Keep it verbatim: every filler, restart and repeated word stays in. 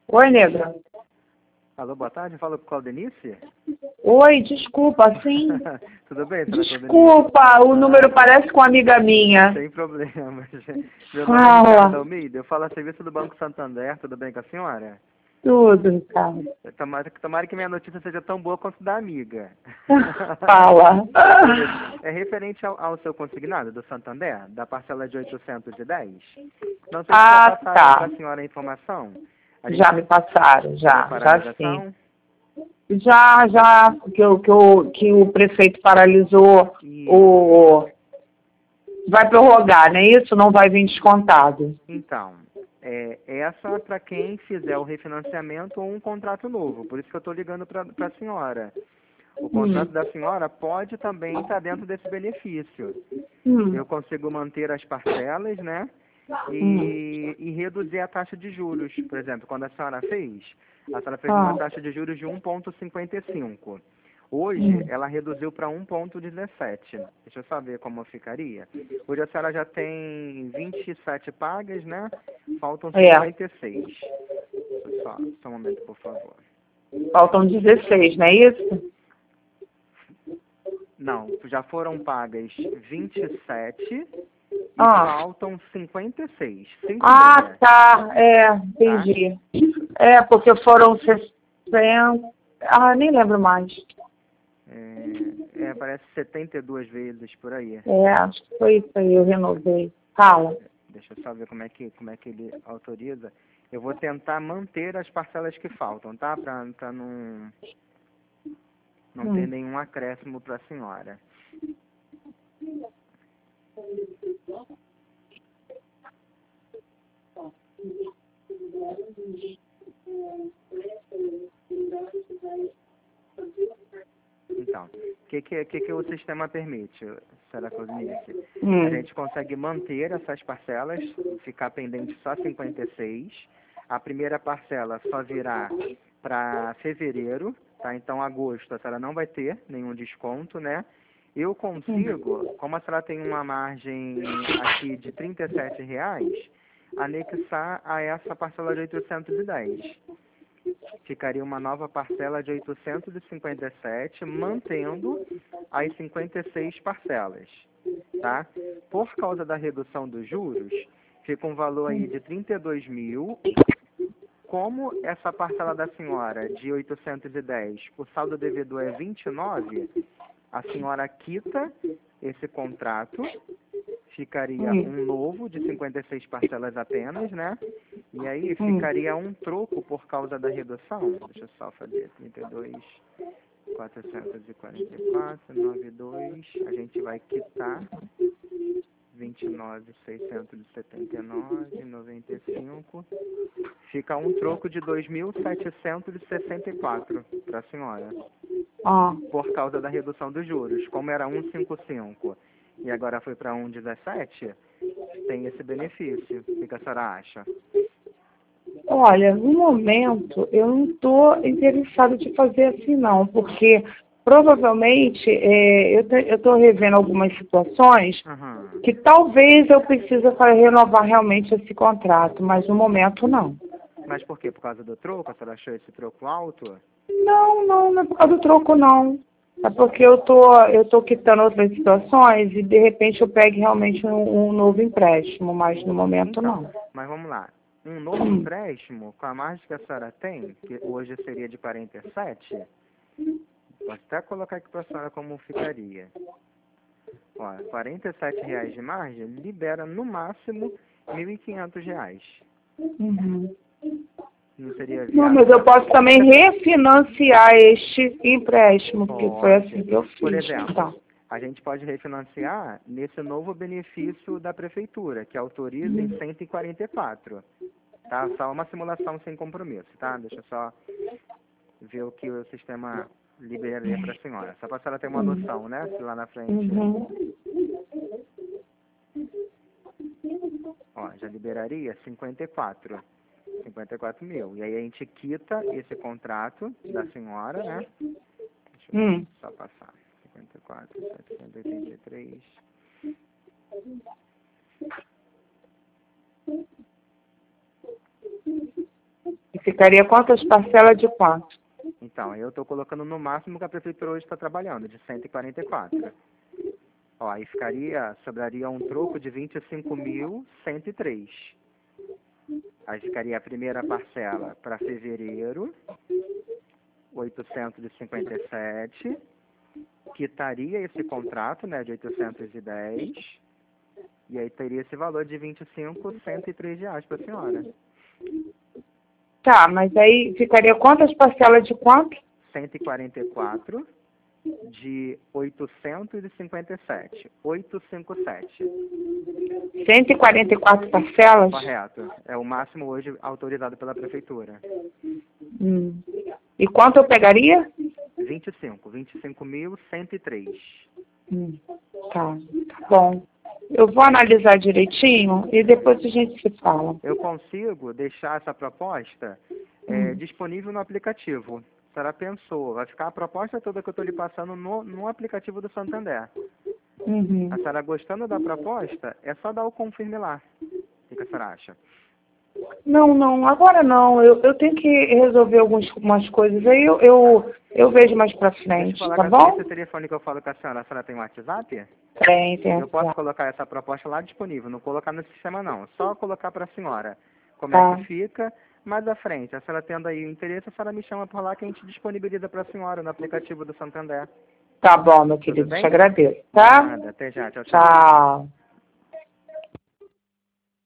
Oi, nega. Alô, boa tarde, fala com a Claudenice? Oi, desculpa, sim. Tudo bem, senhora Desculpa, o número parece com uma amiga minha. Sem problema. Meu nome é Ricardo Almeida, eu falo a serviço do Banco Santander, tudo bem com a senhora? Tudo, Ricardo. Tomara, tomara que minha notícia seja tão boa quanto da amiga. Fala. É referente ao, ao seu consignado do Santander, da parcela de oitocentos e dez. Não sei se Ah, já passaram tá. para a senhora a informação. A gente Já me passaram, já, fez a já sim. paralisação. Já, já, que, o- que, o, que o prefeito paralisou o... Vai prorrogar, não é isso? Não vai vir descontado. Então, é, essa para quem fizer o refinanciamento ou um contrato novo. Por isso que eu estou ligando para a senhora. O contrato Hum. da senhora pode também estar dentro desse benefício. Hum. Eu consigo manter as parcelas, né? Hum. E, e reduzir a taxa de juros. Por exemplo, quando a senhora fez, a senhora fez Ah. uma taxa de juros de um vírgula cinquenta e cinco. Hoje, Hum. ela reduziu para um vírgula dezessete. Deixa eu só ver como ficaria. Hoje a senhora já tem vinte e sete pagas, né? Faltam cinquenta e seis. É. Só, só um momento, por favor. Faltam dezesseis, não é isso? Não, já foram pagas vinte e sete e Ah. faltam cinquenta e seis. cinco Ah, meia, tá. É, entendi. Tá? É, porque foram sessenta... Ah, nem lembro mais. É, é, parece setenta e duas vezes por aí. É, acho que foi isso aí, eu renovei. Fala. Deixa eu só ver como é que, como é que ele autoriza. Eu vou tentar manter as parcelas que faltam, tá? Pra, pra não, não Hum. ter nenhum acréscimo para a senhora. Então, o que, que, que, que o sistema permite, senhora Claudinice? Hum. A gente consegue manter essas parcelas, ficar pendente só cinquenta e seis. A primeira parcela só virá para fevereiro, tá? Então, agosto, a senhora não vai ter nenhum desconto, né? Eu consigo, como a senhora tem uma margem aqui de trinta e sete reais, anexar a essa parcela de oitocentos e dez. Ficaria uma nova parcela de oitocentos e cinquenta e sete, mantendo as cinquenta e seis parcelas, tá? Por causa da redução dos juros, fica um valor aí de trinta e dois mil. Como essa parcela da senhora de oitocentos e dez, o saldo devedor é vinte e nove, a senhora quita esse contrato, ficaria um novo de cinquenta e seis parcelas apenas, né? E aí ficaria um troco por causa da redução. Deixa eu só fazer trinta e dois, quatrocentos e quarenta e quatro, noventa e dois. A gente vai quitar vinte e nove, seiscentos e setenta e nove, noventa e cinco. Fica um troco de dois mil setecentos e sessenta e quatro para a senhora. Ah. Por causa da redução dos juros. Como era cento e cinquenta e cinco e agora foi para cento e dezessete, tem esse benefício. O que a senhora acha? Olha, no momento eu não estou interessada de fazer assim não, porque provavelmente é, eu estou revendo algumas situações Uhum. que talvez eu precise para renovar realmente esse contrato, mas no momento não. Mas por quê? Por causa do troco? A senhora achou esse troco alto? Não, não, não é por causa do troco não. É porque eu tô, eu tô quitando outras situações e de repente eu pego realmente um, um novo empréstimo, mas no momento Então, não. mas vamos lá. Um novo empréstimo, com a margem que a senhora tem, que hoje seria de quarenta e sete, posso até colocar aqui para a senhora como ficaria. Ó, quarenta e sete reais de margem libera no máximo mil e quinhentos reais. Uhum. Não seria viável? Não, mas eu posso também refinanciar este empréstimo, porque foi Pode. assim que eu fiz. Por exemplo, Tá. a gente pode refinanciar nesse novo benefício da prefeitura, que autoriza em cento e quarenta e quatro. Tá? Só uma simulação sem compromisso, tá? Deixa eu só ver o que o sistema liberaria para a senhora. Só para a senhora ter uma noção, né? Se lá na frente... Uhum. Ó, já liberaria cinquenta e quatro. cinquenta e quatro mil. E aí a gente quita esse contrato da senhora, né? Deixa eu Hum. só passar. cinquenta e quatro, setecentos e oitenta e três. E Ficaria quantas parcelas de quanto? Então, eu estou colocando no máximo que a prefeitura hoje está trabalhando, de cento e quarenta e quatro. Ó, aí ficaria, sobraria um troco de vinte e cinco mil cento e três. Aí ficaria a primeira parcela para fevereiro, oitocentos e cinquenta e sete, quitaria esse contrato, né, de oitocentos e dez, e aí teria esse valor de vinte e cinco mil cento e três reais para a senhora. Tá, mas aí ficaria quantas parcelas de quanto? cento e quarenta e quatro de oitocentos e cinquenta e sete. oitocentos e cinquenta e sete. cento e quarenta e quatro parcelas? Correto. É o máximo hoje autorizado pela prefeitura. Hum. E quanto eu pegaria? vinte e cinco. vinte e cinco mil cento e três. Hum. Tá, tá bom. Eu vou analisar direitinho e depois a gente se fala. Eu consigo deixar essa proposta é, disponível no aplicativo. A senhora pensou, vai ficar a proposta toda que eu estou lhe passando no, no aplicativo do Santander. Uhum. A senhora gostando da proposta, é só dar o confirme lá. O que a senhora acha? Não, não, agora não. Eu, eu tenho que resolver algumas coisas. Aí eu, eu, eu vejo mais pra frente, Deixa eu tá falar com bom? esse telefone que eu falo com a senhora. A senhora tem WhatsApp? Tem, tem. Eu posso Tá. colocar essa proposta lá disponível, não colocar no sistema não. Só colocar para a senhora como Tá. é que fica. Mais à frente, a senhora tendo aí o interesse, a senhora me chama por lá que a gente disponibiliza para a senhora no aplicativo do Santander. Tá bom, meu Tudo querido. bem? Te agradeço, tá? Nada, até já. Tchau, tchau. Tchau.